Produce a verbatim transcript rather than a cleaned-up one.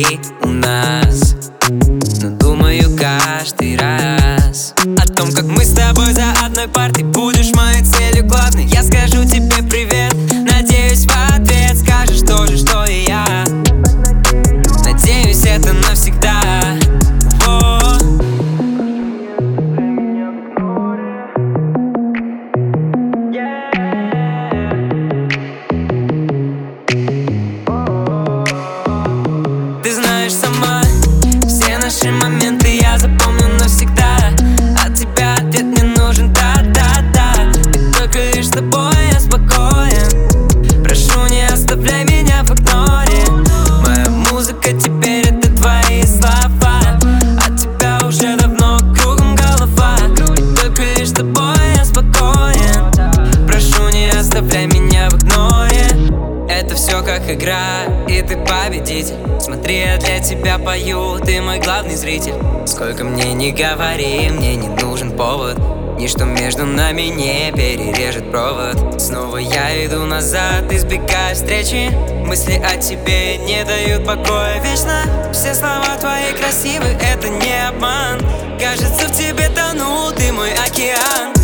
ли у нас, но думаю каждый раз о том, как мы с тобой за одной партой. Будешь моей целью главной. Я скажу тебе привет, надеюсь в ответ скажешь то же, что и я. Надеюсь, это навсегда. О. Ты знаешь сама, все наши моменты я запомню навсегда. От тебя ответ мне нужен, да-да-да. И только лишь с тобой я спокоен. Прошу, не оставляй меня в игноре. Моя музыка теперь это твои слова. От тебя уже давно кругом голова. И только лишь с тобой я спокоен. Прошу, не оставляй меня в игноре. Это все как игра, и ты победитель. Смотри, я для тебя пою, ты мой главный зритель. Сколько мне не говори, мне не нужен повод. Ничто между нами не перережет провод. Снова я иду назад, избегая встречи. Мысли о тебе не дают покоя вечно. Все слова твои красивы, это не обман. Кажется, в тебе тону, ты мой океан.